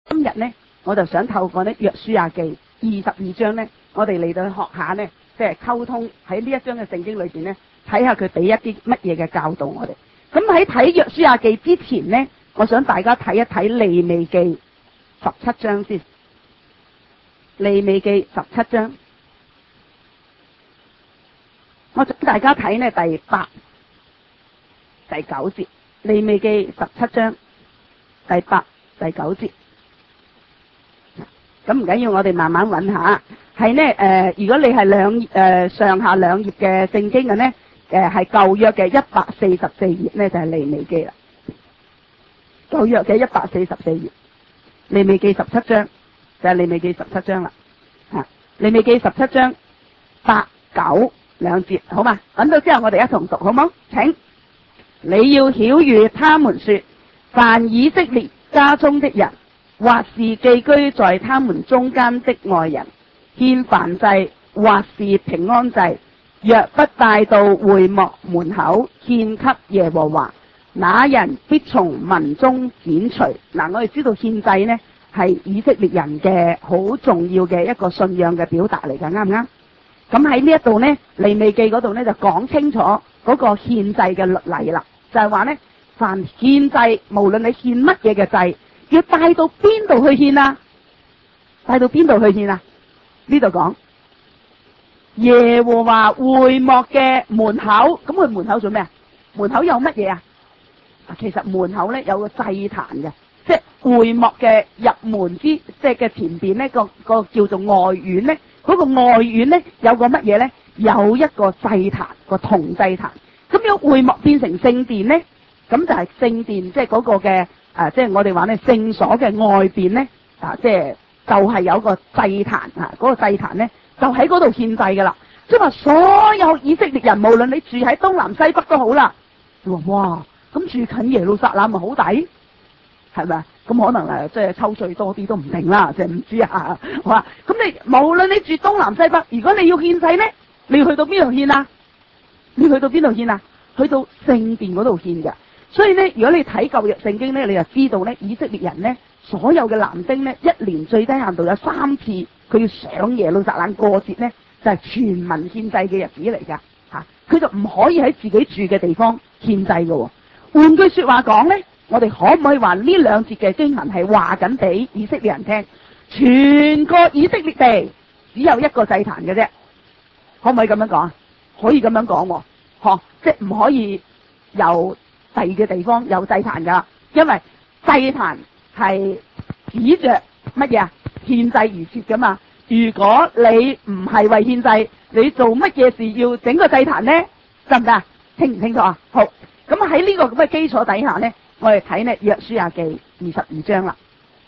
今日呢，我就想透過呢約書亞記22章呢，我哋嚟到去學下呢，即係溝通喺呢一章嘅聖經裏邊呢，睇下佢俾一啲乜嘢嘅教導我哋。咁喺睇約書亞記之前呢，我想大家睇一睇利未記17章先。利未記17章，我想大家睇呢第8、第9節。利未記17章第8、第9節。咁唔緊要，我哋慢慢揾下。係呢如果你係上下兩頁嘅聖經嘅呢，係舊約嘅144頁呢，就係利未記啦。舊約嘅144頁，利未記17章就係利未記17章啦。利未記17章8、9兩節，好嘛？揾到之後我哋一同讀，好冇？請你要曉諭他們說，凡以色列家中的人，或是寄居在他們中間的外人，獻燔祭或是平安祭，若不帶到會幕門口獻給耶和華，那人必從民中剪除。嗱，我哋知道獻祭呢係以色列人嘅好重要嘅一個信仰嘅表達嚟㗎，啱唔啱？咁喺呢一度呢，利未記嗰度呢就講清楚嗰個獻祭嘅律例啦，就係話呢，凡獻祭，無論你獻乜嘢嘅祭，要帶到邊度去獻啊？帶到邊度去獻啊？呢度講耶和華會幕嘅門口，咁佢門口做咩啊？門口有乜嘢啊？其實門口呢有個祭壇嘅，即係會幕嘅入門之，即係嘅前邊呢個叫做外院呢，嗰個外院呢有個乜嘢呢？有一個祭壇，個銅祭壇。咁如果會幕變成聖殿呢，咁就係聖殿，即係嗰個嘅即係我哋話呢聖所嘅外邊呢，即係就係有個祭壇啊，嗰個祭壇呢就喺嗰度獻祭噶啦。即係話所有以色列人，無論你住喺東南西北都好啦，你話哇，咁住近耶路撒冷咪好抵，係咪啊？咁可能即係抽稅多啲都唔定啦，即係唔知啊。好啊，咁你無論你住東南西北，如果你要獻祭呢，你要去到邊度獻啊？你去到邊度獻啊？去到聖殿嗰度獻嘅。所以呢，如果你睇舊約聖經呢，你就知道呢，以色列人呢，所有嘅男丁呢，一年最低限度有3次佢要上耶路撒冷過節呢，就係全民獻祭嘅日子嚟噶吓，佢就唔可以喺自己住嘅地方獻祭嘅。換句說話講呢，我哋可唔可以話呢兩節嘅經文係話緊俾以色列人聽，全個以色列地只有一個祭壇嘅啫？可唔可以咁樣講啊？可以咁樣講喎，即係唔可以由第二嘅地方有祭壇噶，因為祭壇係指着乜嘢啊？獻祭而設噶嘛。如果你唔係為獻祭，你做乜嘢事要整個祭壇呢？得唔得？清唔清楚啊？好，咁喺呢個咁嘅基礎底下呢，我哋睇呢約書亞記22章啦。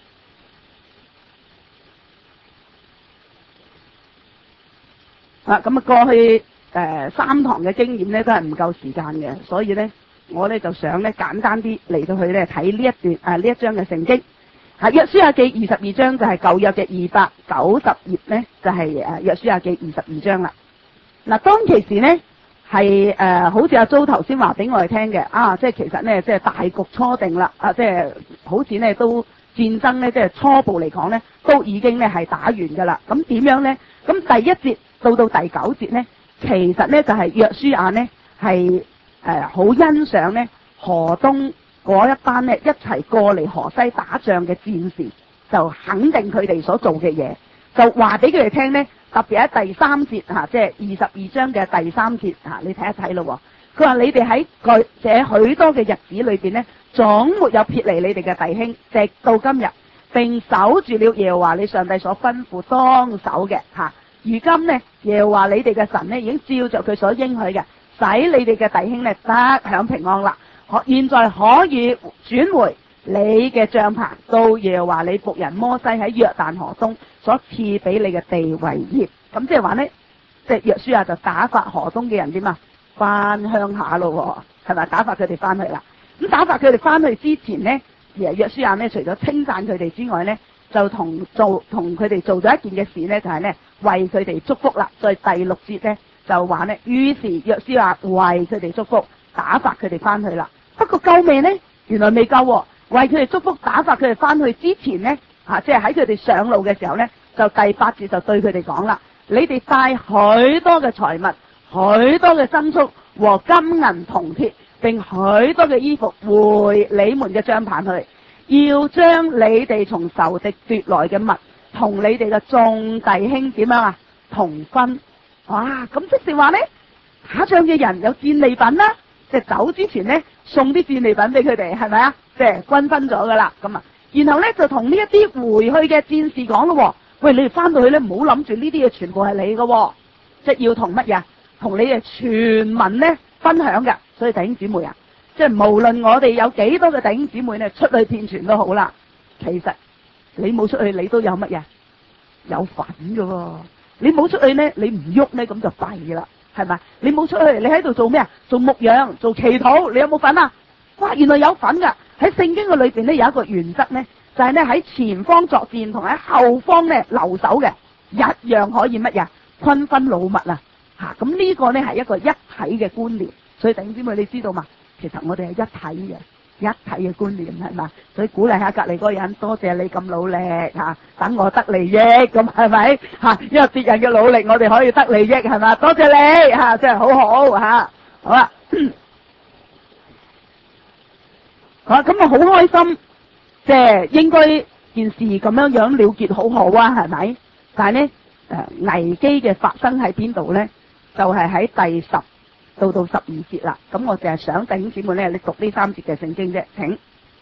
咁過去3堂嘅經驗呢都係唔夠時間嘅，所以呢我呢就想呢簡單啲嚟到去呢睇呢一段呢一章嘅聖經。約書亞記22章就係舊約嘅290頁呢，就係約書亞記22章啦。嗱，當其時呢係好似阿租頭先話俾我哋聽嘅，即係其實呢即係大局初定啦，即係好似呢都戰爭呢即係初步嚟講呢都已經呢係打完噶啦。咁點樣呢？咁第一節到第9節呢，其實呢就係約書亞呢係好欣賞呢河東嗰一班呢一齊過嚟河西打仗嘅戰士，就肯定佢哋所做嘅嘢，就話俾佢哋聽呢，特別喺第3節即係22章嘅第3節你睇一睇咯。佢話你哋喺這許多嘅日子裏邊呢，總沒有撇離你哋嘅弟兄，直到今日，並守住了耶和華你上帝所吩咐當守嘅如今呢，耶和華你哋嘅神呢已經照着佢所應許嘅，使你哋嘅弟兄呢得享平安啦。現在可以轉回你嘅帳篷到耶和華你僕人摩西喺約旦河東所賜俾你嘅地為業。咁即係話呢，即係約書亞就打發河東嘅人點啊？翻鄉下咯，係咪？打發佢哋翻去啦。咁打發佢哋翻去之前呢，約書亞呢除咗稱讚佢哋之外呢，就同佢哋做咗一件嘅事呢，就係呢為佢哋祝福啦。在第6節呢就話呢，於是約書亞為佢哋祝福，打發佢哋翻去啦。不過夠未呢？原來未夠喎。為佢哋祝福打發佢哋翻去之前呢， 即係喺佢哋上路嘅時候咧，就第8節就對佢哋講啦：你哋帶許多嘅財物、許多嘅牲畜和金銀銅鐵，並許多嘅衣服回你們嘅帳棚去，要將你哋從仇敵奪來嘅物，同你哋嘅眾弟兄點樣啊？同分。哇！咁即是話咧，打仗嘅人有戰利品啦，即係走之前咧送啲戰利品俾佢哋，係咪啊？即係均分咗噶啦，咁啊，然後咧就同呢一啲回去嘅戰士講咯，喂，你哋翻到去咧唔好諗住呢啲嘢全部係你嘅，即係要同乜嘢？同你哋全民咧分享嘅。所以弟兄姊妹啊，即係無論我哋有幾多嘅弟兄姊妹咧出去騙傳都好啦，其實你冇出去，你都有乜嘢？有份嘅。你冇出去咧，你唔喐咧，咁就弊啦，係咪？你冇出去，你喺度做咩啊？做牧養，做祈禱，你有冇份啊？哇，原來有份噶！喺聖經嘅裏邊咧有一個原則咧，就係咧喺前方作戰同喺後方咧留守嘅，一樣可以乜嘢？均分擄物啊！咁呢個咧係一個一體嘅觀念，所以弟兄姊妹你知道嘛？其實我哋係一體嘅。一體嘅觀念係嘛，所以鼓勵下隔籬嗰個人，多謝你咁努力等我得利益咁係咪因為別人嘅努力，我哋可以得利益係嘛，多謝你真係好好好啦，咁我好開心，即係應該件事咁樣樣了結好好啊，係咪？但係咧危機嘅發生喺邊度咧？就係喺第10到12節啦，咁我淨係想弟兄姊妹咧，你讀呢3節嘅聖經啫，請。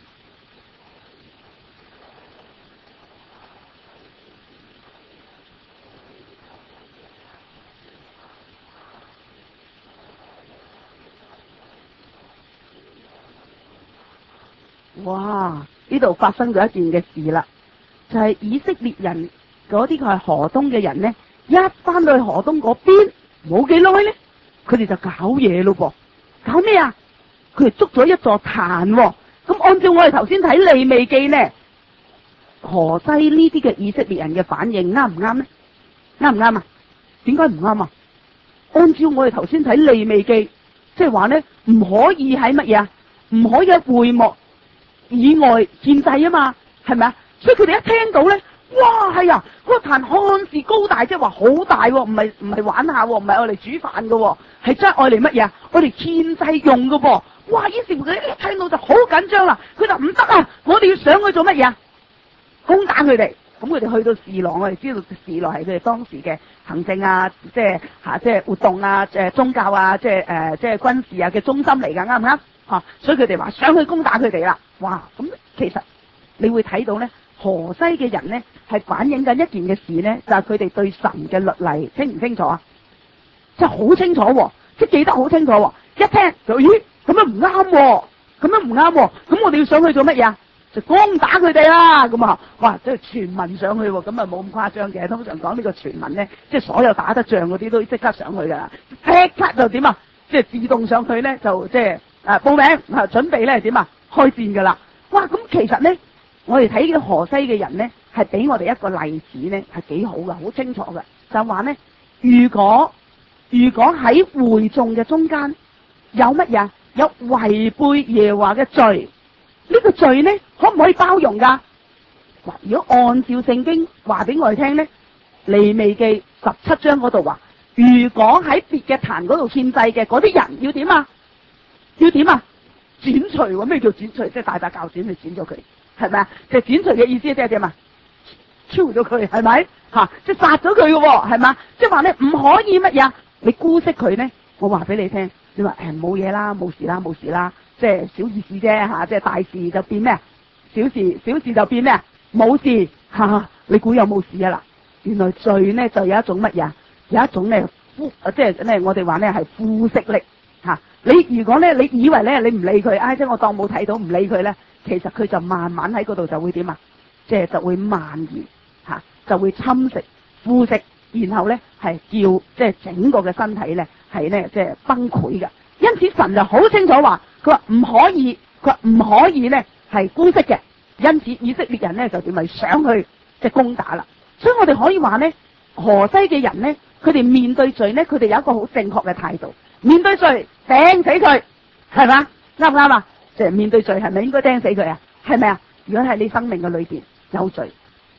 哇！呢度發生咗一件嘅事啦，就係以色列人嗰啲佢係河東嘅人咧，一翻到去河東嗰邊冇幾耐咧，佢哋就搞嘢咯噃。搞咩啊？佢哋捉咗一座壇喎。咁按照我哋頭先睇利未記呢，河西呢啲嘅以色列人嘅反應啱唔啱呢？啱唔啱啊？點解唔啱啊？按照我哋頭先睇利未記，即係話呢，唔可以喺乜嘢啊？唔可以喺會幕以外獻祭啊嘛，係咪啊？所以佢哋一聽到呢，哇係啊，嗰個壇看似高大，即係話好大喎，唔係玩下喎，唔係愛嚟煮飯㗎喎，係真係愛嚟乜嘢啊？愛嚟獻祭用㗎噃。哇！於是乎佢一聽到就好緊張啦，佢就唔得啊！我哋要上去做乜嘢啊？攻打佢哋。咁佢哋去到示羅，我哋知道示羅係佢哋當時嘅行政啊，即係活動啊，宗教啊，即係軍事啊嘅中心嚟㗎，啱唔啱？所以佢哋話上去攻打佢哋啦。哇！咁其實你會睇到咧，河西嘅人咧係反映緊一件嘅事咧，就係佢哋對神嘅律例清唔清楚啊？即係好清楚喎，即係記得好清楚喎。一聽就咦，咁樣唔啱喎，咁樣唔啱喎，咁我哋要上去做乜嘢啊？就攻打佢哋啦，咁啊，哇，即係全民上去喎，咁啊冇咁誇張嘅。通常講呢個全民咧，即係所有打得仗嗰啲都即刻上去噶啦，即刻就點啊？即係自動上去咧，就即係報名準備咧點啊？開戰噶啦！哇，咁其實咧，我哋睇嘅河西嘅人咧，係俾我哋一個例子咧，係幾好噶，好清楚噶，就話咧，如果喺會眾嘅中間有乜嘢？有違背耶和華嘅罪。呢個罪呢，可唔可以包容噶？嗱，如果按照聖經話俾我哋聽呢，利未記17章嗰度話，如果喺別嘅壇嗰度獻祭嘅嗰啲人要點啊？要點啊？剪除喎，咩叫剪除？即係大把鉸剪去剪咗佢，係咪啊？即係剪除嘅意思即係點啊？超咗佢，係咪？即係殺咗佢嘅，係嘛？即係話咧唔可以乜嘢？你姑息佢呢？我話俾你聽，你話冇嘢啦，冇事啦，冇事啦。即係小意思啫，即係大事就變咩？小事就變咩？冇事你估有冇事啊？嗱，原來罪呢就有一種乜嘢？有一種咧即係咧我哋話咧係腐蝕力你如果咧你以為咧你唔理佢，即係我當冇睇到唔理佢咧，其實佢就慢慢喺嗰度就會點啊？即係就會蔓延就會侵蝕腐蝕，然後咧係叫即係整個嘅身體咧係咧即係崩潰嘅。因此神就好清楚話，佢話唔可以，咧係姑息嘅。因此以色列人咧就點咪上去即係攻打啦。所以我哋可以話咧，河西嘅人咧，佢哋面對罪咧，佢哋有一個好正確嘅態度。面對罪掟死佢，係嘛？啱唔啱啊？即係面對罪係咪應該掟死佢啊？係咪啊？如果喺你生命嘅裏邊有罪，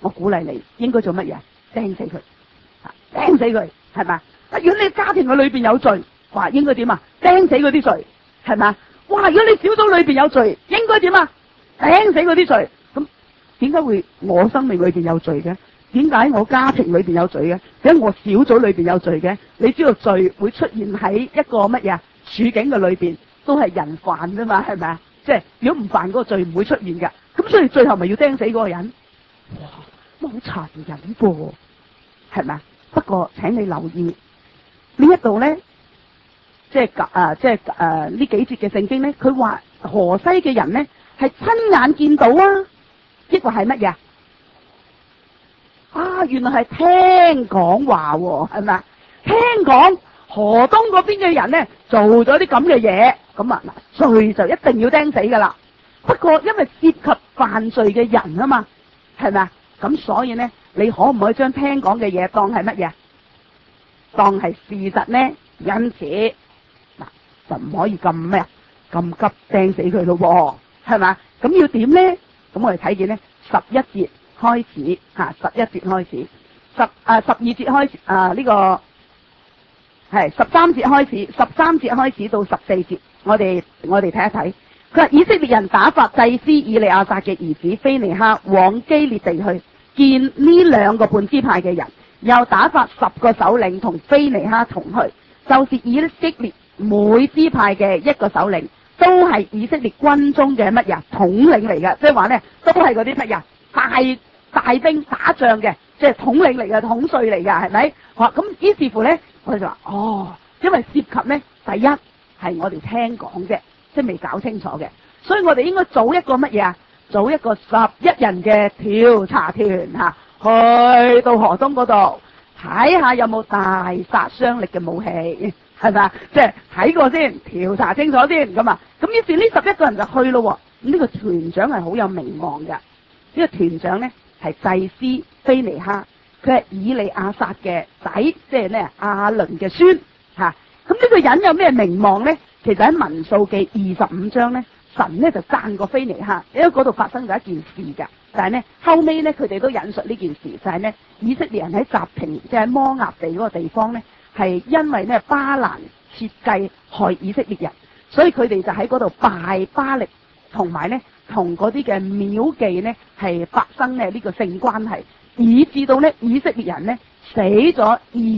我鼓勵你應該做乜嘢？釘死佢，釘死佢，係咪？如果你家庭嘅裏邊有罪，話應該點啊？釘死嗰啲罪，係咪？哇！如果你小組裏邊有罪，應該點啊？釘死嗰啲罪。咁點解會我生命裏邊有罪嘅？點解我家庭裏邊有罪嘅？點解我小組裏邊有罪嘅？你知道罪會出現喺一個乜嘢處境嘅裏邊，都係人犯啫嘛，係咪啊？即係如果唔犯嗰個罪唔會出現㗎。咁所以最後咪要釘死嗰個人。哇！好殘忍噃，係咪啊？不過請你留意呢一度咧，即係呢幾節嘅聖經咧，佢話河西嘅人咧係親眼見到啊，抑或係乜嘢啊？原來係聽講話喎，係咪啊？聽講河東嗰邊嘅人咧做咗啲咁嘅嘢，咁啊嗱，罪就一定要釘死噶啦。不過因為涉及犯罪嘅人啊嘛，係咪啊？咁所以咧，你可唔可以將聽講嘅嘢當係乜嘢？當係事實呢？因此嗱，就唔可以咁咩啊？咁急釘死佢咯，係咪？咁要點咧？咁我哋睇見咧，11節開始吓，11節開始，12節開始呢個係13節開始，13節開始到14節，我哋睇一睇。佢話以色列人打發祭司以利亞撒嘅兒子非尼哈往基列地去見呢2個半支派嘅人，又打發10個首領同非尼哈同去，就是以色列每支派嘅1個首領，都係以色列軍中嘅乜嘢統領嚟嘅，即係話咧都係嗰啲乜嘢大兵打仗嘅，即係統領嚟嘅，統帥嚟嘅，係咪？咁於是乎咧，我哋就話因為涉及咧，第一係我哋聽講啫，即係未搞清楚嘅，所以我哋應該組一個乜嘢啊？組一個11人嘅調查團去到河東嗰度睇下有冇大殺傷力嘅武器，係咪？即係睇過先，調查清楚先咁啊。咁於是呢11個人就去咯。咁呢個團長係好有名望嘅，呢個團長咧係祭司非尼哈，佢係以利亞撒嘅仔，即係咧亞倫嘅孫吓。咁呢個人有咩名望咧？其實喺民數記25章咧，神咧就讚過非尼哈，因為嗰度發生咗一件事噶。但係咧後尾咧，佢哋都引述呢件事，就係咧以色列人喺什亭，即係摩押地嗰個地方咧，係因為咧巴蘭設計害以色列人，所以佢哋就喺嗰度拜巴力，同埋咧同嗰啲嘅廟妓咧係發生咧呢個性關係，以致到咧以色列人咧死咗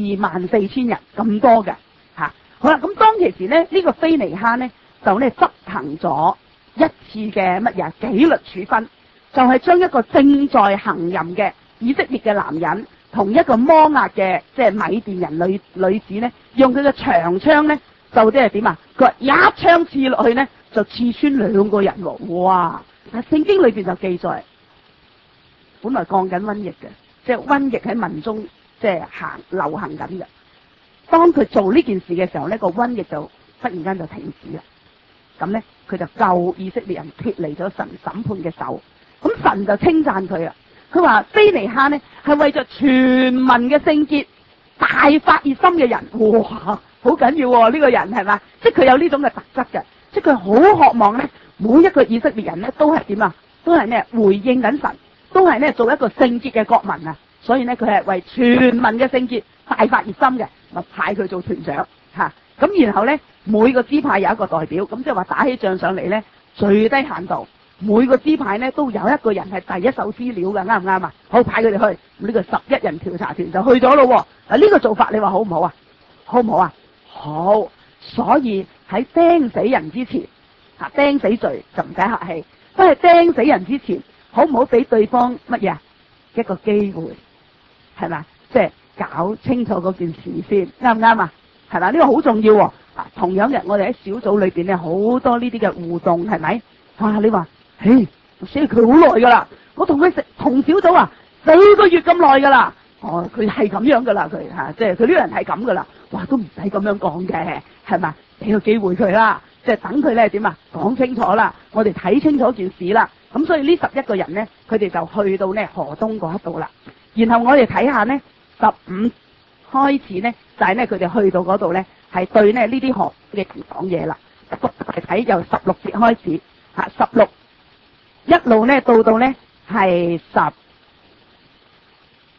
24000人咁多嘅吓。好啦，咁當其時咧呢個非尼哈咧就咧執行咗一次嘅乜嘢紀律處分，就係將一個正在行淫嘅以色列嘅男人同一個摩押嘅即係米甸人女子咧，用佢嘅長槍咧就即係點啊？佢話一槍刺落去咧就刺穿2個人喎！哇！但聖經裏邊就記載，本來降緊瘟疫嘅，即係瘟疫喺民中即係流行緊嘅。當佢做呢件事嘅時候呢，個瘟疫就忽然間就停止啦。咁呢，佢就救以色列人脫離咗神審判嘅手。咁神就稱讚佢啊！佢話非尼哈呢係為咗全民嘅聖潔大發熱心嘅人。哇，好緊要喎！呢個人係嘛？即係佢有呢種嘅特質嘅，即係佢好渴望呢每一個以色列人呢都係點啊？都係呢回應緊神，都係呢做一個聖潔嘅國民啊！所以呢，佢係為全民嘅聖潔大發熱心嘅，咪派佢做團長吓。咁然後呢，每個支派有一個代表，咁即係話打起仗上嚟呢，最低限度每個支派呢都有一個人係第一手資料嘅，啱唔啱啊？好，派佢哋去，呢個11人調查團就去咗咯。呢個做法你話好唔好啊？好唔好啊？好。所以喺釘死人之前，釘死罪就唔使客氣，都係釘死人之前，好唔好俾對方乜嘢一個機會，係咪？即係搞清楚嗰件事先，啱唔啱啊？係嘛？呢個好重要喎。同樣嘅，我哋喺小組裏邊咧，好多呢啲嘅互動，係咪？哇！你話，嘿，我識佢好耐噶啦，我同佢同小組4個月咁耐噶啦。哦，佢係咁樣噶啦，佢即係佢呢個人係咁噶啦。哇，都唔使咁樣講嘅，係嘛？俾個機會佢啦，即係等佢咧點啊？講清楚啦，我哋睇清楚件事啦。咁所以呢11個人咧，佢哋就去到咧河東嗰一度啦。然後我哋睇下呢15開始呢，就係呢佢哋去到嗰度呢，係對呢啲學嘅人講嘢啦。我哋睇由16節開始16一路呢到到呢係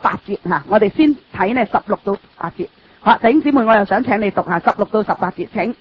18節吓，我哋先睇呢16到18節。好，弟兄姊妹，我又想請你讀下16到18節，請。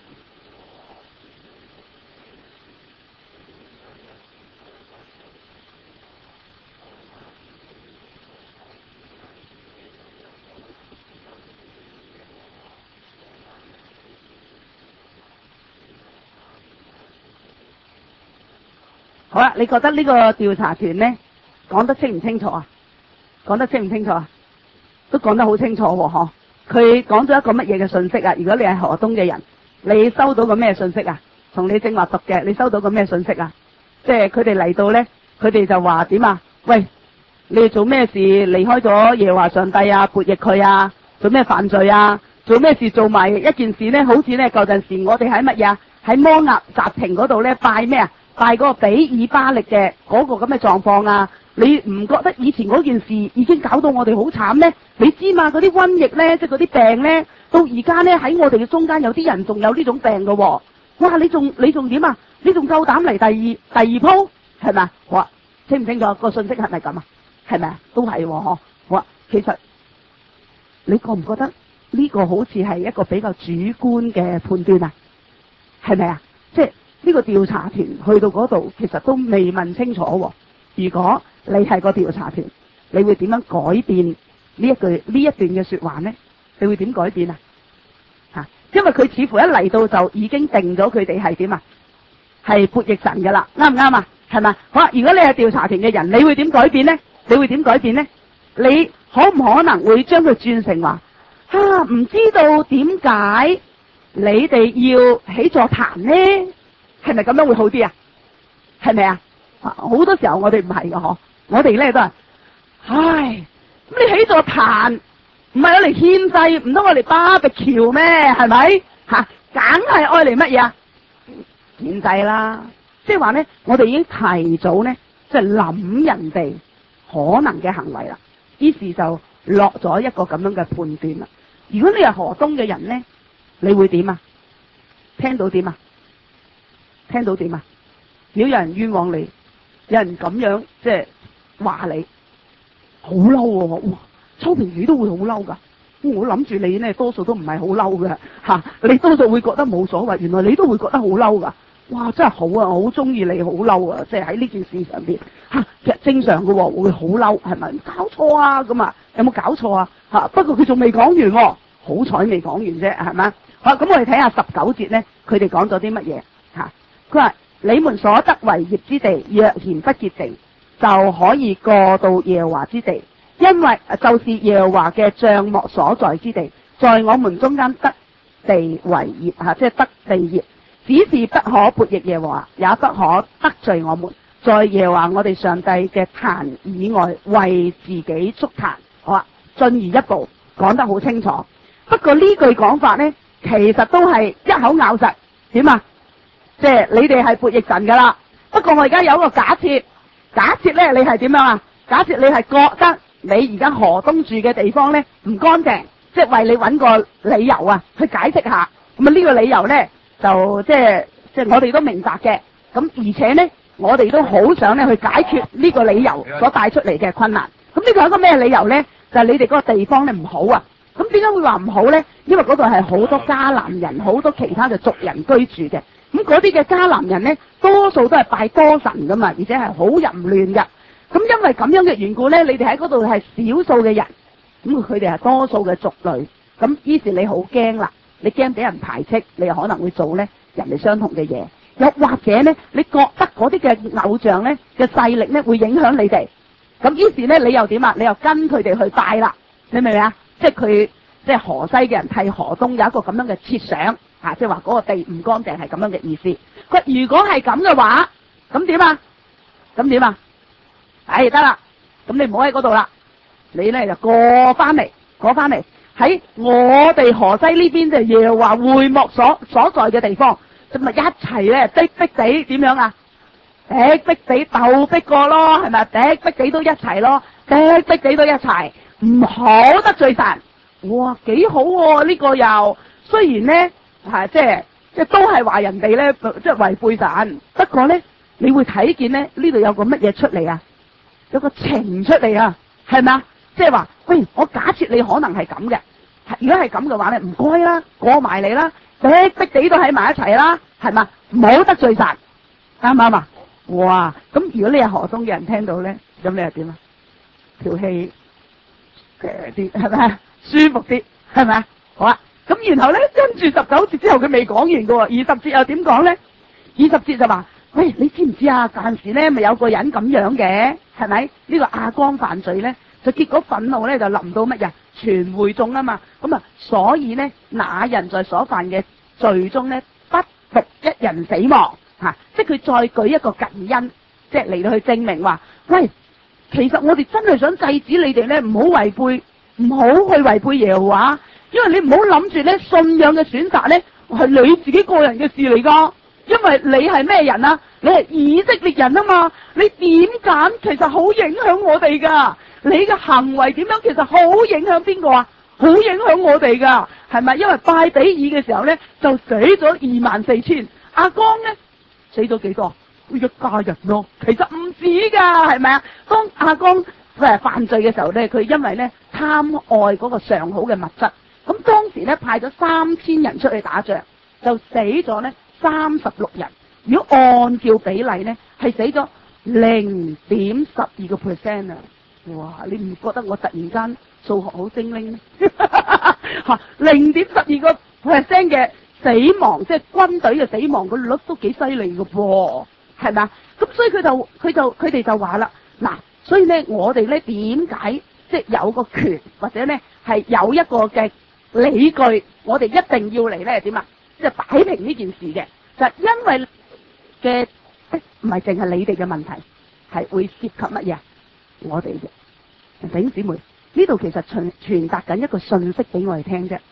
好啦，你覺得呢個調查團呢講得清唔清楚啊？講得清唔清楚啊？都講得好清楚喎，嗬！佢講咗一個乜嘢嘅信息啊？如果你係河東嘅人，你收到個咩信息啊？從你正話讀嘅，你收到個咩信息啊？即係佢哋嚟到呢，佢哋就話點啊？喂，你哋做咩事離開咗耶和華上帝啊？悖逆佢啊？做咩犯罪啊？做咩事做埋一件事呢？好似呢舊陣時我哋喺乜嘢啊？喺摩押集亭嗰度呢，拜咩啊？拜嗰個比爾巴力嘅嗰個咁嘅狀況啊！你唔覺得以前嗰件事已經搞到我哋好慘咩？你知嘛？嗰啲瘟疫咧，即係嗰啲病咧，到而家咧喺我哋嘅中間有啲人仲有呢種病嘅喎。哇！你仲點啊？你仲夠膽嚟第二鋪係咪啊？好啊，清唔清楚個信息係咪咁啊？係咪啊？都係喎，嗬。好啊，其實你覺唔覺得呢個好似係一個比較主觀嘅判斷啊？係咪啊？即係呢個調查團去到嗰度，其實都未問清楚喎。如果你係個調查團，你會點樣改變呢一段嘅說話呢？你會點改變啊？吓，因為佢似乎一嚟到就已經定咗佢哋係點啊？係悖逆神噶啦，啱唔啱啊？係咪？好啦，如果你係調查團嘅人，你會點改變呢？你會點改變呢？你可唔可能會將佢轉成話唔知道點解你哋要起座壇呢？係咪咁樣會好啲啊？係咪啊？好多時候我哋唔係噶嗬，我哋咧都係，咁你起座壇唔係攞嚟獻祭，唔通我哋巴比橋咩？係咪吓？梗係愛嚟乜嘢啊？獻祭啦，即係話咧，我哋已經提早咧，即係諗人哋可能嘅行為啦，於是就落咗一個咁樣嘅判斷啦。如果你係河東嘅人咧，你會點啊？聽到點啊？聽到點啊？如果有人冤枉你，有人咁樣即係話你，好嬲喎！哇，秋平你都會好嬲噶。我諗住你呢，多數都唔係好嬲嘅吓，你多數會覺得冇所謂，原來你都會覺得好嬲噶。哇，真係好啊，我好中意你，好嬲啊！即係喺呢件事上邊吓，其實正常嘅喎，會好嬲，係咪？搞錯啊咁啊？有冇搞錯啊？吓，不過佢仲未講完喎，好彩未講完啫，係咪？好，咁我哋睇下19節呢，佢哋講咗啲乜嘢吓？佢話。你們所得為業之地，若然不潔淨，就可以過到耶和華之地，因為就是耶和華嘅帳幕所在之地，在我們中間得地為業吓，即係得地業。只是不可悖逆耶和華，也不可得罪我們，在耶和華我哋上帝嘅壇以外為自己築壇。好啊，進而一步講得好清楚。不過呢句講法呢，其實都係一口咬實，點啊？即係你哋係悖逆神噶啦，不過我而家有一個假設咧，你係點樣啊？假設你係覺得你而家河東住嘅地方咧唔乾淨，即係為你揾個理由啊，去解釋下。咁啊呢個理由咧就即係我哋都明白嘅。咁而且咧，我哋都好想咧去解決呢個理由所帶出嚟嘅困難。咁呢個係一個咩理由咧？就係你哋嗰個地方咧唔好啊。咁點解會話唔好咧？因為嗰度係好多迦南人，好多其他嘅族人居住嘅。咁嗰啲嘅迦南人呢，多數都係拜多神噶嘛，而且係好淫亂噶。咁因為咁樣嘅緣故呢，你哋喺嗰度係少數嘅人，咁佢哋係多數嘅族類。咁於是你好驚啦，你驚俾人排斥，你又可能會做呢人哋相同嘅嘢。又或者呢，你覺得嗰啲嘅偶像呢嘅勢力呢會影響你哋。咁於是呢，你又點啊？你又跟佢哋去拜啦。你明唔明啊？即係佢即係河西嘅人替河東有一個咁樣嘅設想。即係話嗰個地唔乾淨係咁樣嘅意思。佢如果係咁嘅話，咁點啊？咁點啊？得啦，咁你唔好喺嗰度啦，你咧就過翻嚟喺我哋河西呢邊，就耶和華會幕所在嘅地方，咁咪一齊咧逼地點樣啊？逼地鬥逼過咯，係咪？逼地都一齊咯，逼地都一齊，唔好得罪神。哇，幾好喎！呢個又雖然咧。即係都係話人哋咧，即係違背神。不過咧，你會睇見咧呢度有個乜嘢出嚟啊？有個情出嚟啊，係咪啊？ 即係話，喂，我假設你可能係咁嘅，如果係咁嘅話咧，唔該啦，過埋嚟啦，逼地都喺埋一齊啦，係嘛，冇得罪晒，啱唔啱啊？哇！咁如果你係河東嘅人聽到咧，咁你又點啊？條氣啲係咪啊？舒服啲係咪啊？好啊！咁然後咧，跟住19節之後佢未講完㗎喎，20節又點講咧？20節就話：喂，你知唔知啊？嗰陣時咧，咪有個人咁樣嘅，係咪？呢個亞江犯罪咧，就結果憤怒咧就臨到乜嘢？全會眾啊嘛。咁啊，所以咧，那人在所犯嘅罪中咧，不獨一人死亡。即係佢再舉一個近因，即係嚟到去證明話：喂，其實我哋真係想制止你哋咧，唔好違背，唔好去違背耶和華，因為你唔好諗住咧信仰嘅選擇咧係你自己個人嘅事嚟噶，因為你係咩人啊？你係以色列人啊嘛，你點揀其實好影響我哋噶，你嘅行為點樣其實好影響邊個啊？好影響我哋噶，係咪？因為拜比爾嘅時候咧就死咗24000，亞江咧死咗幾多？一家人咯，其實唔止噶，係咪啊？當亞江犯罪嘅時候咧，佢因為咧貪愛嗰個上好嘅物質，咁當時咧派咗3000人出去打仗，就死咗咧36人。如果按照比例咧，係死咗0.12% 啊！哇！你唔覺得我突然間數學好精靈咩？0.12% 嘅死亡，即係軍隊嘅死亡個率都幾犀利㗎噃，係咪啊？咁所以佢哋就話啦，嗱，所以咧我哋咧點解即係有個權或者咧係有一個嘅理據，我哋一定要嚟咧點啊？即係擺平呢件事嘅，就係因為嘅唔係淨係你哋嘅問題，係會涉及乜嘢？我哋嘅弟兄姊妹，呢度其實傳達緊一個訊息俾我哋聽啫。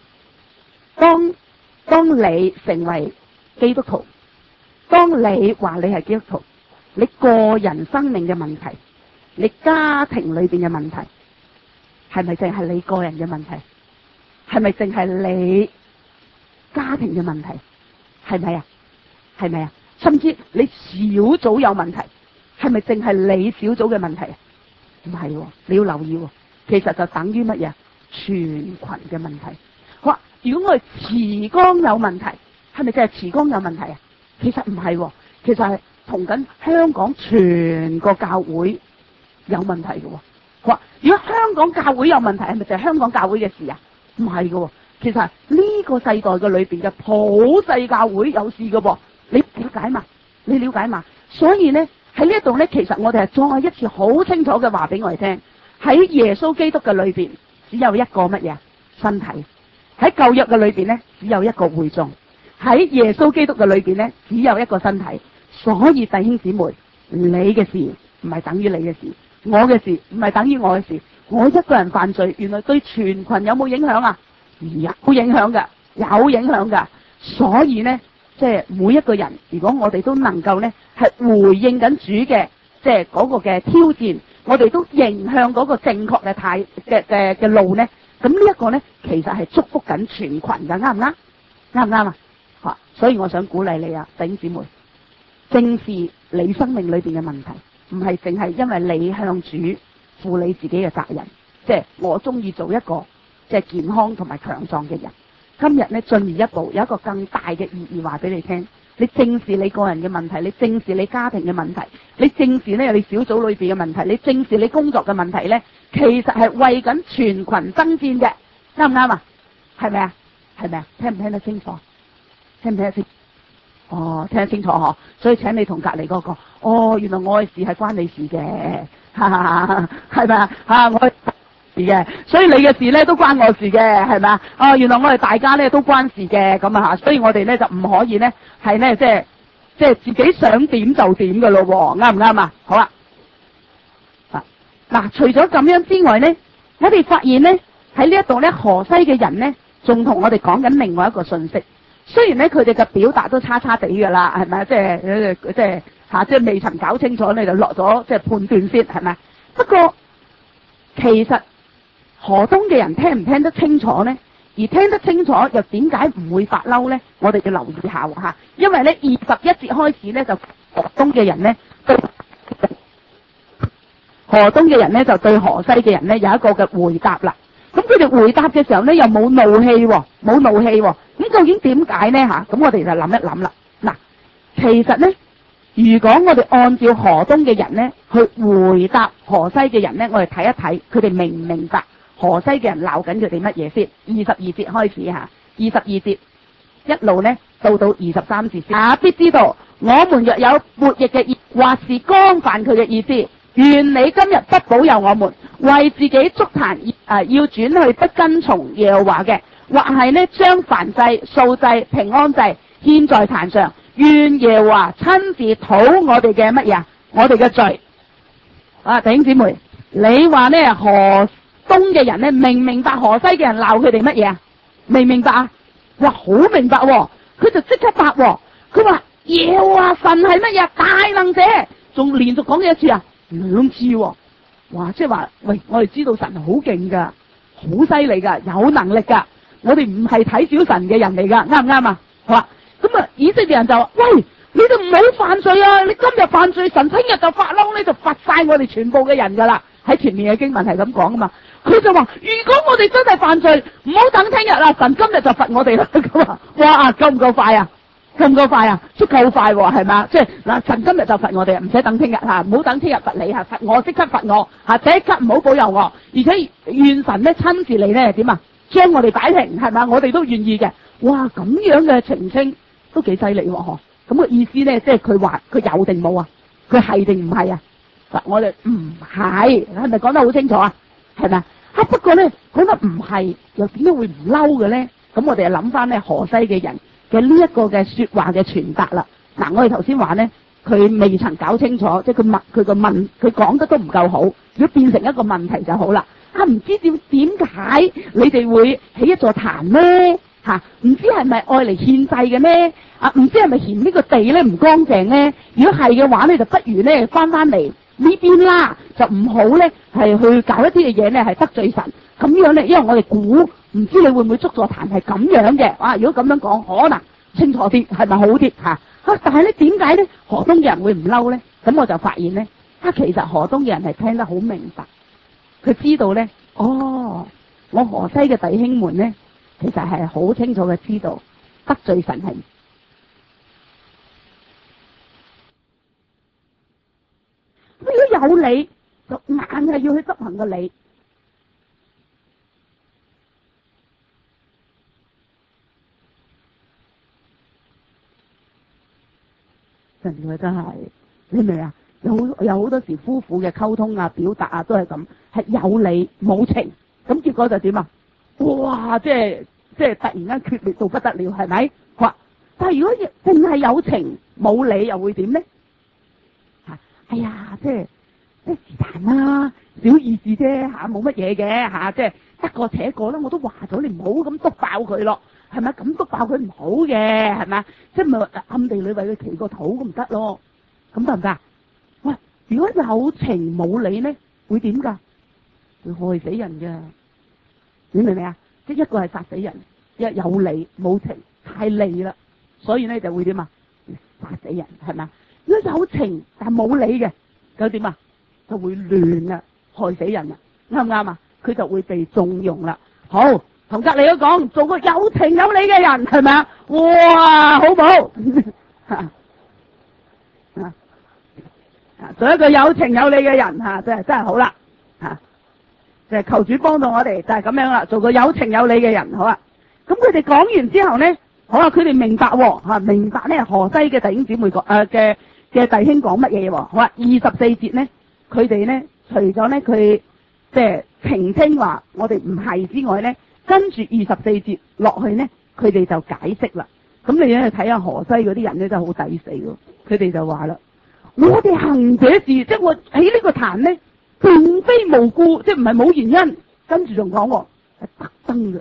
當你成為基督徒，當你話你係基督徒，你個人生命嘅問題，你家庭裏邊嘅問題，係咪淨係你個人嘅問題？係咪淨係你家庭嘅問題？係咪啊？係咪啊？甚至你小組有問題，係咪淨係你小組嘅問題？唔係喎，你要留意喎，其實就等於乜嘢？全群嘅問題。好，如果我哋慈光有問題，係咪淨係慈光有問題啊？其實唔係喎，其實係同緊香港全個教會有問題嘅喎。好，如果香港教會有問題，係咪就係香港教會嘅事啊？唔係嘅喎，其實係呢個世代嘅裏邊嘅普世教會有事嘅噃。你了解嘛？你了解嘛？所以咧喺呢一度咧，其實我哋係再一次好清楚嘅話俾我哋聽，喺耶穌基督嘅裏邊只有一個乜嘢身體。喺舊約嘅裏邊咧，只有一個會眾；喺耶穌基督嘅裏邊咧，只有一個身體。所以弟兄姊妹，你嘅事唔係等於你嘅事，我嘅事唔係等於我嘅事。我一個人犯罪，原來對全群有冇影響啊？有影響噶，有影響噶。所以呢，即係每一個人，如果我哋都能夠呢係回應緊主嘅，即係嗰個嘅挑戰，我哋都迎向嗰個正確嘅路呢。咁呢一個呢，其實係祝福緊全群噶，啱唔啱？啱唔啱啊？吓，所以我想鼓勵你啊，弟兄姊妹，正視你生命裏邊嘅問題，唔係淨係因為你向主負你自己嘅責任，即係我中意做一個即係健康同埋強壯嘅人。今日呢，進而一步，有一個更大嘅意義話俾你聽，你正視你個人嘅問題，你正視你家庭嘅問題，你正視呢你小組裏邊嘅問題，你正視你工作嘅問題呢，其實係為緊全群爭戰嘅，啱唔啱啊？係咪啊？係咪啊？聽唔聽得清楚？聽唔聽得清？哦，聽得清楚嗬，所以請你同隔籬嗰個，哦，原來我嘅事係關你事嘅，哈哈，係咪啊？我事嘅，所以你嘅事咧都關我事嘅，係咪啊？哦，原來我哋大家咧都關事嘅，咁啊吓，所以我哋咧就唔可以咧係咧即係自己想點就點噶咯，啱唔啱啊？好啦，嗱，除咗咁樣之外咧，我哋發現咧喺呢一度咧河西嘅人咧，仲同我哋講緊另外一個信息。雖然咧佢哋嘅表達都差差地噶啦，係咪？即係未曾搞清楚，你就落咗即係判斷先，係咪？不過其實河東嘅人聽唔聽得清楚呢？而聽得清楚又點解唔會發嬲呢？我哋要留意下吓，因為咧21節開始咧就河東嘅人咧， 河東嘅人咧就對河西嘅人咧有一個嘅回答啦。咁佢哋回答嘅時候咧又冇怒氣喎，冇怒氣喎。咁究竟點解咧嚇？咁我哋就諗一諗啦。嗱，其實咧，如果我哋按照河東嘅人咧去回答河西嘅人咧，我哋睇一睇佢哋明唔明白河西嘅人鬧緊佢哋乜嘢先。22節開始嚇，22節一路咧到23節先。必知道我們若有悖逆嘅意，或是干犯佢嘅意思，願你今日不保佑我們，為自己築壇要轉去不跟從耶和華嘅，或係呢將燔祭、素祭、平安祭獻在壇上，願耶和華親自討我哋嘅乜嘢？我哋嘅罪。弟兄姊妹，你話呢河東嘅人呢明唔明白河西嘅人鬧佢哋乜嘢啊？明唔明白啊？哇，好明白喎！佢就即刻答喎，佢話耶和華神係乜嘢？大能者，仲連續講幾多次啊？2次喎！哇，即係話，喂，我哋知道神好勁噶，好犀利噶，有能力噶，我哋唔係睇小神嘅人嚟噶，啱唔啱啊？好啊，咁啊，以色列人就話，喂，你哋唔好犯罪啊！你今日犯罪，神聽日就發嬲咧，就罰晒我哋全部嘅人噶啦。喺前面嘅經文係咁講噶嘛，佢就話，如果我哋真係犯罪，唔好等聽日啦，神今日就罰我哋啦。咁啊，哇，夠唔夠快啊？夠唔夠快啊？都夠快喎，係嘛？即係嗱，神今日就罰我哋，唔使等聽日吓，唔好等聽日罰你吓，罰我即刻罰我吓，即刻唔好保佑我，而且願神咧親自嚟咧點啊，將我哋擺平，係嘛？我哋都願意嘅。哇，咁樣嘅澄清都幾犀利喎，嗬？咁個意思咧，即係佢話佢有定冇啊？佢係定唔係啊？嗱，我哋唔係，係咪講得好清楚啊？係咪啊？不過咧講得唔係，又點解會唔嬲嘅咧？咁我哋就諗翻咧河西嘅人嘅呢一個嘅說話嘅傳達啦。嗱，我哋頭先話咧，佢未曾搞清楚，即係佢講得都唔夠好。如果變成一個問題就好啦。唔知點解你哋會起一座壇咧？唔知係咪愛嚟獻祭嘅咩？唔知係咪嫌呢個地咧唔乾淨咧？如果係嘅話咧，就不如咧翻嚟呢邊啦，就唔好咧係去搞一啲嘅嘢咧係得罪神。咁樣咧，因為我哋估唔知你會唔會築座壇係咁樣嘅。如果咁樣講，可能清楚啲，係咪好啲吓？但係咧點解咧河東嘅人會唔嬲咧？咁我就發現咧，其實河東嘅人係聽得好明白，佢知道咧，我河西嘅弟兄們咧，其實係好清楚嘅知道得罪神係。如果有理，就硬係要去執行個理。真係，你明啊？有好多時夫婦嘅溝通啊、表達啊，都係咁，係有理冇情，咁結果就點啊？哇！即係突然間決裂到不得了，係咪？但係如果淨係有情冇理，又會點呢？哎呀，即係是但啦，小意思啫吓，冇乜嘢嘅吓，即係得過且過啦。我都話咗你唔好咁督爆佢咯，係咪？咁督爆佢唔好嘅，係咪？即係咪暗地裏為佢祈個禱咁唔得咯？咁得唔得？喂，如果有情冇理呢，會點噶？會害死人噶，你明唔明啊？即係一個係殺死人，一有理冇情，太利啦，所以呢就會點啊？殺死人，係咪？如果有情但冇理嘅，咁點啊？就會亂啊，害死人啊，啱唔啱啊？佢就會被縱容啦。好，同隔籬都講，做個有情有理嘅人，係咪啊？哇，好唔好？做一個有情有理嘅人吓，真係好啦吓，就係求主幫助我哋，就係咁樣啦，做個有情有理嘅人，好啦。咁佢哋講完之後呢，好啦，佢哋明白吓，明白呢河西嘅弟兄姊妹嘅弟兄講乜嘢喎？好啦，24節呢，佢哋呢，除咗呢，佢即係澄清話我哋唔係之外呢，跟住24節落去呢，佢哋就解釋啦。咁你咧睇下河西嗰啲人呢，真係好抵死喎。佢哋就話啦，我哋行這事，即係我起呢個壇呢，並非無故，即係唔係冇原因。跟住仲講係特登嘅。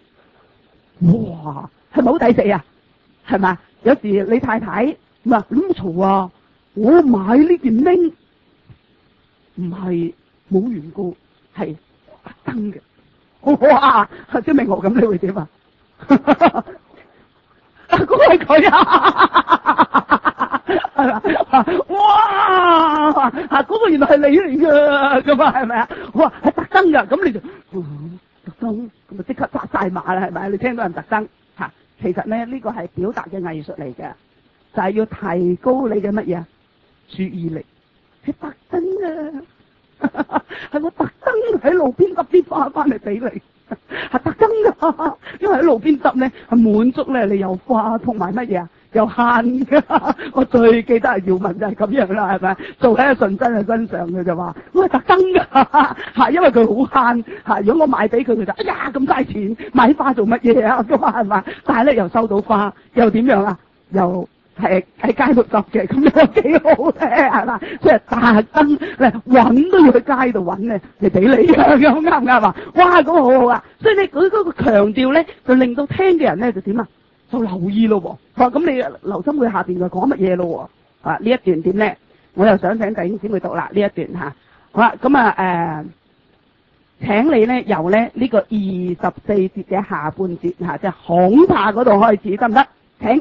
哇，係咪好抵死啊？係咪？有時你太太咁嘈啊，我買呢件拎唔係冇緣故，係特登嘅。哇，張明豪咁你會點啊？嗰個係佢啊， 哇！嗰個原來係你嚟㗎，咁啊，係咪啊？哇，係特登㗎，咁你就特登，咁啊即刻紮晒馬啦，係咪？你聽到人特登嚇，其實咧呢個係表達嘅藝術嚟嘅，就係要提高你嘅乜嘢注意力，係特登㗎。係我特登喺路邊執啲花翻嚟俾你，係特登噶，因為喺路邊執咧係滿足咧你有花同埋乜嘢啊，有慳噶。我最記得係耀文就係咁樣啦，係咪？做喺阿順真嘅身上佢就話我係特登噶，係因為佢好慳，係如果我買俾佢，佢就哎呀咁嘥錢買花做乜嘢啊咁啊係嘛？但係咧又收到花，又點樣啊？又係喺街度執嘅，咁樣幾好咧，係嘛？即係特登咧揾都要去街度揾咧嚟俾你啊，咁啱唔啱啊？哇，咁好好啊！所以咧佢嗰個強調咧，就令到聽嘅人咧就點啊？就留意咯喎。咁你留心佢下邊就講乜嘢咯喎？呢一段點咧？我又想請弟兄姊妹讀啦呢一段嚇。好啦，咁啊請你咧由咧呢個24節嘅下半節嚇，即係恐怕嗰度開始得唔得？請。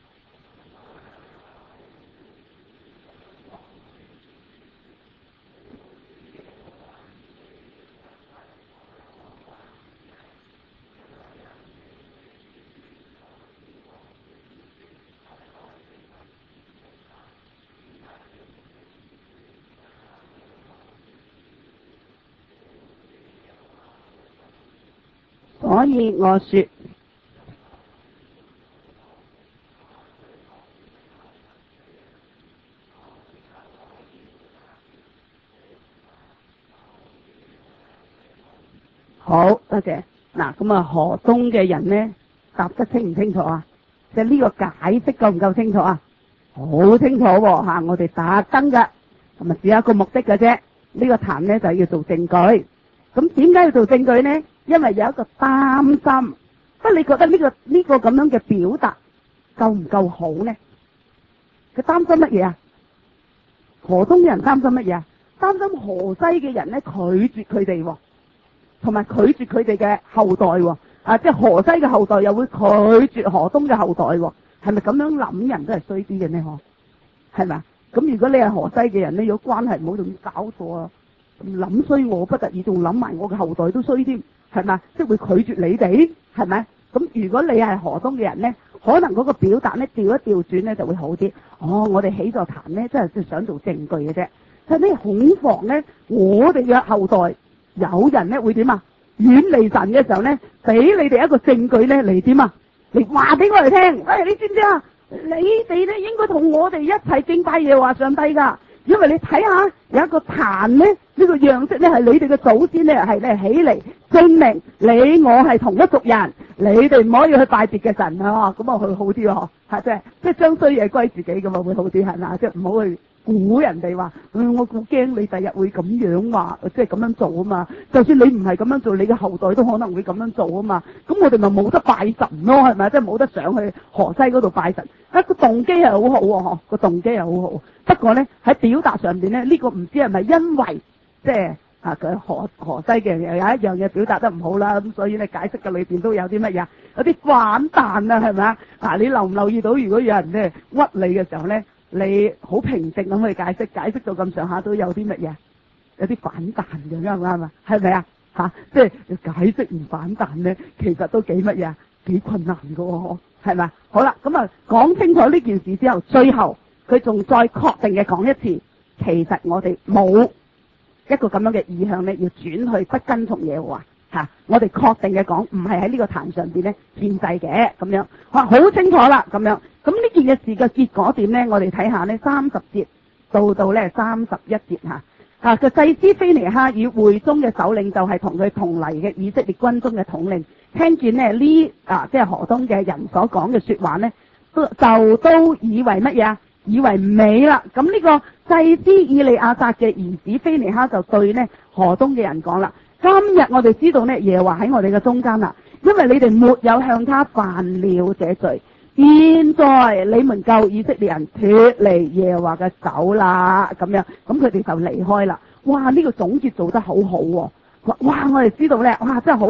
所以我說，好多謝。嗱，咁啊河東嘅人咧答得清唔清楚啊？即係呢個解釋夠唔夠清楚啊？好清楚喎嚇，我哋特登㗎，咁啊只有一個目的嘅啫。呢個談咧就係要做證據。咁點解要做證據呢？因為有一個擔心。不過你覺得呢個咁樣嘅表達夠唔夠好呢？佢擔心乜嘢啊？河東嘅人擔心乜嘢啊？擔心河西嘅人咧拒絕佢哋喎，同埋拒絕佢哋嘅後代喎。即係河西嘅後代又會拒絕河東嘅後代喎。係咪咁樣諗人都係衰啲嘅呢？係咪啊？咁如果你係河西嘅人咧，如果關係唔好，仲搞錯啊！諗衰我不特止，仲諗埋我嘅後代都衰添，係咪？即係會拒絕你哋，係咪？咁如果你係河東嘅人咧，可能嗰個表達咧調一調轉咧就會好啲。我哋起座談咧，真係想做證據嘅啫。就係呢恐防咧，我哋嘅後代有人咧會點啊？遠離神嘅時候咧，俾你哋一個證據咧嚟點啊？嚟話俾我哋聽。喂，你知唔知啊？你哋咧應該同我哋一齊敬拜耶和華上帝㗎。因為你睇下有一個壇咧，呢個樣式咧係你哋嘅祖先咧係咧起嚟證明你我係同一族人，你哋唔可以去拜別嘅神啊，咁啊會好啲喎，即係將衰嘢歸自己咁啊會好啲係嘛，即係唔好去估人哋話，我好驚你第日會咁樣話，即係咁樣做啊嘛。就算你唔係咁樣做，你嘅後代都可能會咁樣做啊嘛。咁我哋咪冇得拜神咯，係咪？即係冇得上去河西嗰度拜神。個動機係好好喎，個動機係好好。不過咧喺表達上邊咧，呢個唔知係咪因為即係佢河西嘅人有一樣嘢表達得唔好啦，咁所以咧解釋嘅裏邊都有啲乜嘢，有啲反彈啊，係咪啊？你留唔留意到，如果有人咧屈你嘅時候咧，你好平靜咁去解釋到咁上下都有啲乜嘢，有啲反彈嘅，啱唔啱啊？係咪啊？即係解釋唔反彈咧，其實都幾乜嘢，幾困難㗎喎，係咪？好啦，咁啊講清楚呢件事之後，最後佢仲再確定嘅講一次，其實我哋冇一個咁樣嘅意向咧，要轉去不跟從耶和華。我哋確定嘅講，唔係喺呢個壇上邊咧獻祭嘅咁樣，好清楚啦咁樣。咁呢件嘅事嘅結果點咧？我哋睇下呢30節到咧31節個祭司非尼哈與會中嘅首領就係同佢同嚟嘅以色列軍中嘅統領，聽見呢即係河東嘅人所講嘅說話呢，就都以為乜嘢？以為美啦。咁呢個祭司以利亞撒嘅兒子非尼哈就對呢河東嘅人講啦：今日我哋知道呢耶和華喺我哋嘅中間啦，因為你哋沒有向他犯了這罪。現在你們救以色列人脫離耶和華嘅手啦，咁樣，咁佢哋就離開啦。哇！呢個總結做得好好喎。哇！我哋知道咧，哇！真係好啦。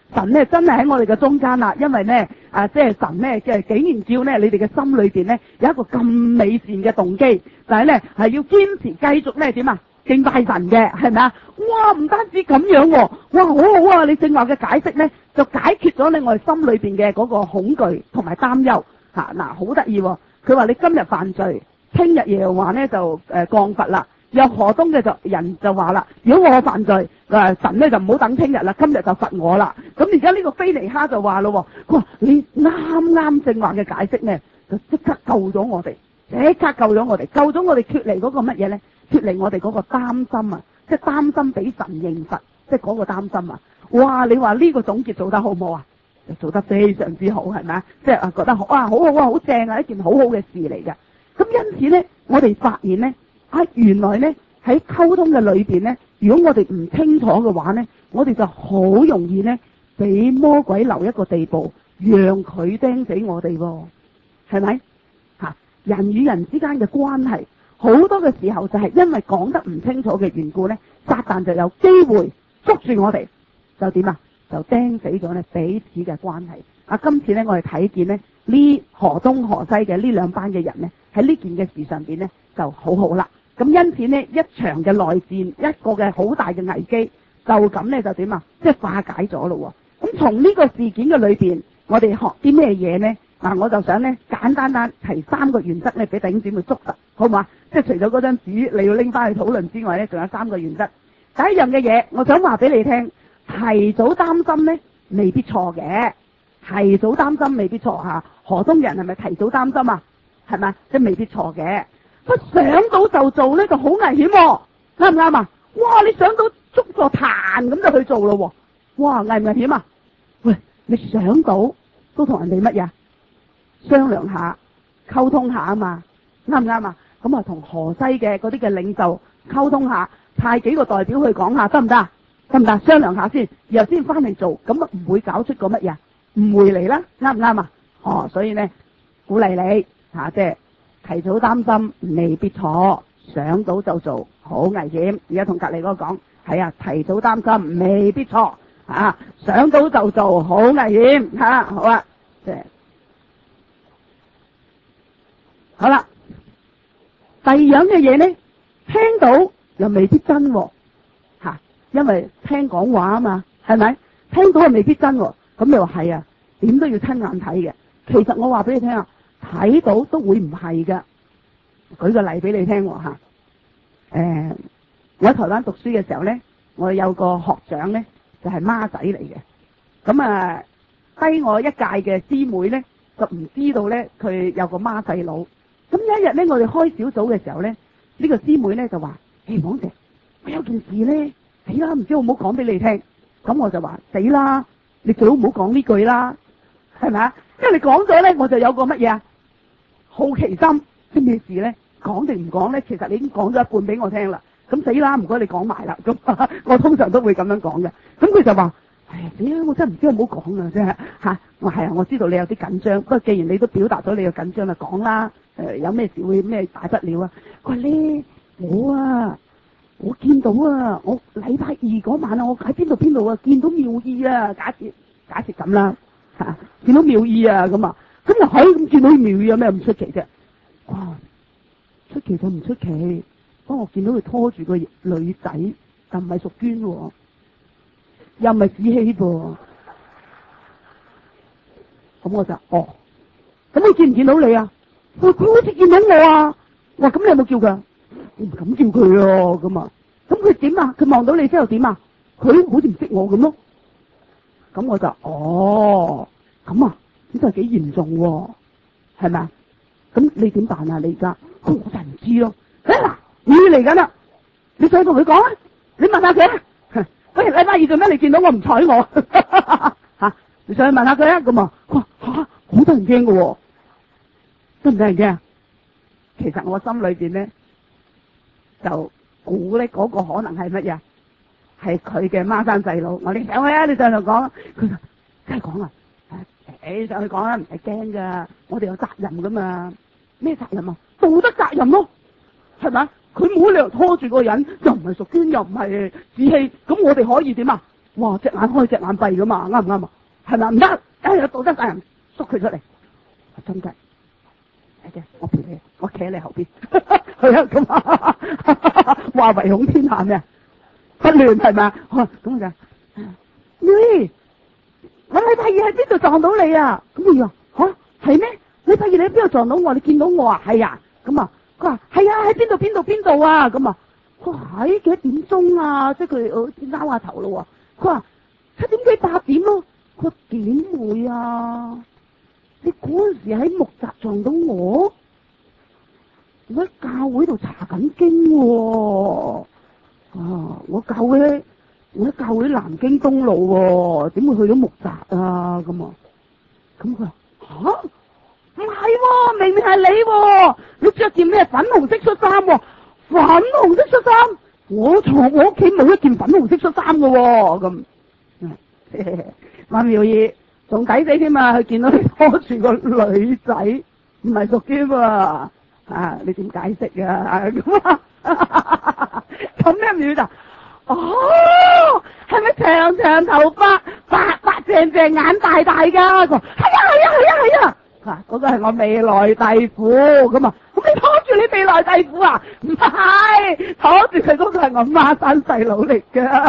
神咧真係喺我哋嘅中間啦，因為咧即係神咧嘅竟然叫咧你哋嘅心裏邊咧有一個咁美善嘅動機，但係咧係要堅持繼續咧點啊敬拜神嘅，係咪啊？哇，唔單止咁樣喎，哇好好啊！你正話嘅解釋咧就解決咗你我哋心裏邊嘅嗰個恐懼同埋擔憂吓，嗱好得意喎！佢話你今日犯罪，聽日耶和華咧就降罰啦。有河東嘅人就話啦，如果我犯罪，神咧就唔好等聽日啦，今日就罰我啦。咁而家呢個菲尼哈就話咯，佢話你啱正話嘅解釋咧，就即刻救咗我哋，即刻救咗我哋脫離嗰個乜嘢咧？脫離我哋嗰個擔心啊，即係擔心俾神刑罰，即係嗰個擔心啊！哇，你話呢個總結做得好唔好啊？做得非常之好，係咪啊？即係覺得好好啊，好正啊，一件好好嘅事嚟嘅。咁因此咧，我哋發現咧。原來咧喺溝通嘅裏邊咧，如果我哋唔清楚嘅話咧，我哋就好容易咧俾魔鬼留一個地步，讓佢釘死我哋喎，係咪？人與人之間嘅關係，好多嘅時候就係因為講得唔清楚嘅緣故咧，撒旦就有機會捉住我哋，就點啊？就釘死咗咧彼此嘅關係。今次咧我哋睇見咧呢河東河西嘅呢兩班嘅人咧喺呢件嘅事上邊咧就好好啦。咁因此呢，一場嘅內戰，一個嘅好大嘅危機，就咁咧就點啊？即係化解咗咯。咁從呢個事件嘅裏邊，我哋學啲咩嘢呢？我就想咧簡單提3個原則咧，俾弟兄姊妹捉實，好唔好啊？即係除咗嗰張紙你要拎翻去討論之外咧，仲有3個原則。第一樣嘅嘢，我想話俾你聽，提早擔心咧未必錯嘅，提早擔心未必錯嚇。河東人係咪提早擔心啊？係咪？即係未必錯嘅。不想到就做咧就好危險喎，啱唔啱啊？哇！你想到捉座壇咁就去做咯喎，哇！危唔危險啊？喂，你想到都同人哋乜嘢商量下、溝通下啊嘛，啱唔啱啊？咁啊同河西嘅嗰啲嘅領袖溝通下，派幾個代表去講下得唔得？得唔得？商量下先，然後先翻嚟做，咁啊唔會搞出個乜嘢誤會嚟啦，啱唔啱啊？所以咧鼓勵你即係。提早擔心未必錯，想到就做好危險。而家同隔籬嗰個講，係啊，提早擔心未必錯，想到就做好危險，好啊，即係好啦。第二樣嘅嘢呢，聽到又未必真，因為聽講話啊嘛，係咪？聽到又未必真，咁你話係啊？點都要親眼睇嘅。其實我話俾你聽啊。睇到都會唔係噶，舉個例俾你聽吓。我喺台灣讀書嘅時候咧，我有個學長咧就係孖仔嚟嘅。咁低我一屆嘅師妹咧就唔知道咧佢有個孖細佬。咁有一日咧，我哋開小組嘅時候咧，呢個師妹咧就話：黃姐，我有件事咧，死啦，唔知好唔好講俾你聽。咁我就話：死啦，你最好唔好講呢句啦，係咪啊？因為你講咗咧，我就有個乜嘢啊？好奇心，啲咩事咧？講定唔講咧？其實你已經講咗一半俾我聽啦。咁死啦，唔該你講埋啦。咁我通常都會咁樣講嘅。咁佢就話：死啦，我真係唔知好唔好講啊！真係嚇。我係啊，我知道你有啲緊張，不過既然你都表達咗你嘅緊張，就講啦。有咩事會咩大不了啊？佢話咧，我見到啊，我禮拜2嗰晚啊，我喺邊度啊，見到妙意啊，假設咁啦嚇，見到妙意啊咁啊。咁又係咁見到妙意有咩唔出奇啫？哇！出奇就唔出奇，當我見到佢拖住個女仔，就唔係淑娟喎，又唔係子希噃。咁我就咁佢見唔見到你啊？佢好似見到我啊！哇！咁你有冇叫佢？我唔敢叫佢啊！咁啊，咁佢點啊？佢望到你之後點啊？佢好似唔識我咁咯。咁我就咁啊！呢個係幾嚴重喎，係咪啊？咁你點辦啊？你而家我就唔知咯。嗱，你嚟緊啦，你再同佢講啊，你問下佢啊。嗰日禮拜2做咩？你見到我唔睬我你上去問下佢啊。咁啊，好得人驚㗎喎，得唔得人驚啊？其實我心裏邊咧就估咧嗰個可能係乜嘢？係佢嘅孖生細佬。我你上去啊，你上去講。佢就梗係講啊。上去講啦，唔使驚噶，我哋有責任噶嘛。咩責任啊？道德責任咯，係咪？佢冇理由拖住個人，又唔係淑娟，又唔係子希，咁我哋可以點啊？ 哇，隻眼開隻眼閉噶嘛，啱唔啱啊？係咪唔得？有道德責任，捉佢出嚟，真嘅。我陪你，我企喺你後邊，係啊咁啊，話唯恐天下咩？不亂係咪？咁就，喂，我禮拜二喺邊度撞到你啊？咁佢話吓係咩？禮拜二你喺邊度撞到我？你見到我啊？係啊，咁啊，佢話係啊，喺邊度啊？咁啊，佢話喺幾點鐘啊？即係佢拗下頭咯。佢話7點幾8點咯。佢話點會啊？你嗰陣時喺木柵撞到我喺教會度查緊經喎。我喺教會南京東路喎，點會去到木柵啊？咁啊，咁佢話唔係喎，明明係你喎，你着件咩粉紅色恤衫喎？粉紅色恤衫，我屋企冇一件粉紅色恤衫㗎喎，咁媽咪要仲抵死添啊！佢見到你拖住個女仔，唔係屬於喎，你點解釋啊？咁咩料就？係咪長長頭髮、白白淨淨、眼大大㗎？係啊！嗰個係我未來弟婦咁啊！咁你拖住你未來弟婦啊？唔係，拖住佢嗰個係我媽生細佬嚟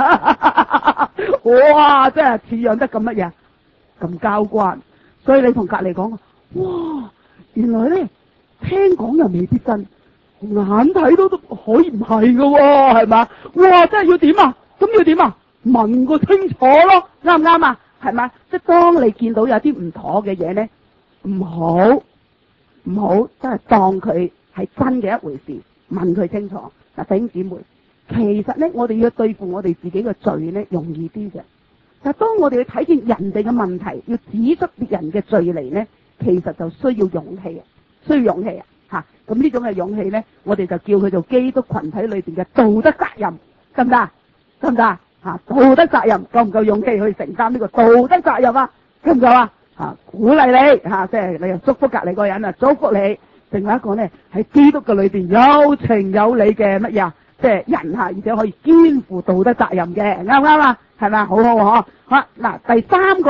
㗎。哇！真係似樣得咁乜嘢？咁交關，所以你同隔籬講，哇！原來咧聽講又未必真，眼睇都可以唔係㗎喎，係嘛？哇！真係要點啊？咁要點啊？問個清楚咯，啱唔啱啊？係咪？即係當你見到有啲唔妥嘅嘢咧，唔好真係當佢係真嘅一回事，問佢清楚。嗱，弟兄姊妹，其實咧我哋要對付我哋自己嘅罪咧容易啲嘅。但係當我哋去睇見人哋嘅問題，要指出別人嘅罪嚟咧，其實就需要勇氣啊！咁呢種嘅勇氣咧，我哋就叫佢做基督群體裏邊嘅道德責任，得唔得啊？道德責任夠唔夠勇氣去承擔呢個道德責任啊？夠唔夠啊？鼓勵你即係你又祝福隔籬個人啊，祝福你成為一個咧喺基督嘅裏邊有情有理嘅乜嘢，即係人而且可以肩負道德責任嘅，啱唔啱啊？係咪？好嗱，第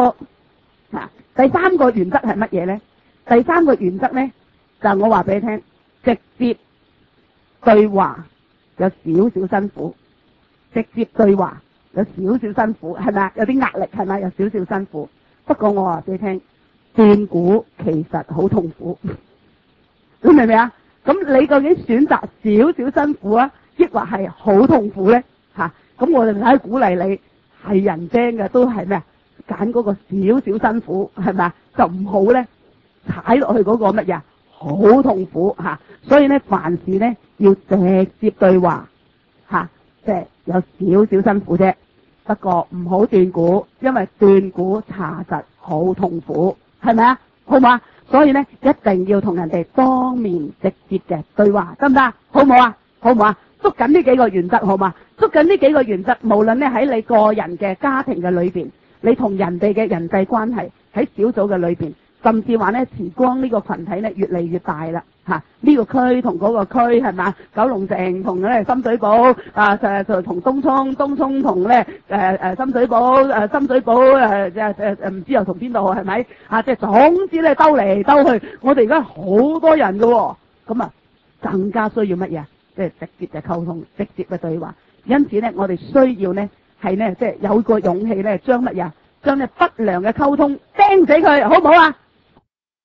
三個原則係乜嘢咧？第三個原則咧就我話俾你聽，直接對話有少少辛苦，直接對話有少少辛苦，係咪？有啲壓力，係咪？有少少辛苦。不過我話俾你聽，斷估其實好痛苦，你明唔明啊？咁你究竟選擇少少辛苦啊，抑或係好痛苦咧？咁我哋睇鼓勵你。係人精嘅都係咩？揀嗰個少少辛苦係咪？就唔好咧踩落去嗰個乜嘢好痛苦所以咧凡事咧要直接對話即係有少少辛苦啫。不過唔好斷估，因為斷估查實好痛苦，係咪啊？好嘛？所以咧一定要同人哋當面直接嘅對話，得唔得？好唔好啊？好唔好啊？捉緊呢幾個原則，好嘛？捉緊呢幾個原則，無論咧喺你個人嘅家庭嘅裏邊，你同人哋嘅人際關係喺小組嘅裏邊，甚至話咧慈光呢個群體咧越嚟越大啦呢個區同嗰個區係嘛？九龍城同咧深水埗就同東涌同咧深水埗深水埗唔知又同邊度係咪即係總之咧兜嚟兜去，我哋而家好多人㗎咁啊更加需要乜嘢？即係直接嘅溝通，直接嘅對話。因此咧，我哋需要咧係咧，即係有個勇氣咧，將乜嘢？將呢不良嘅溝通釘死佢，好唔好啊？